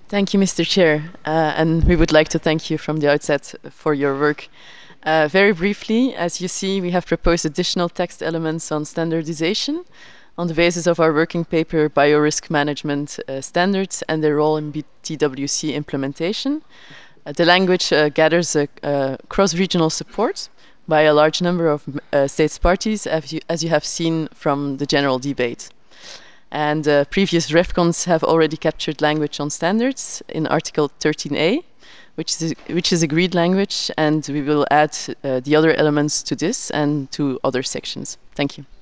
Thank you, Mr. Chair. And we would like to thank you from the outset for your work. Very briefly, as you see, we have proposed additional text elements on standardization on the basis of our working paper, Biorisk Management Standards and their role in BTWC implementation. The language gathers cross-regional support by a large number of states parties, as you have seen from the general debate. And previous REFCONs have already captured language on standards in Article 13A, which is agreed language, and we will add the other elements to this and to other sections. Thank you.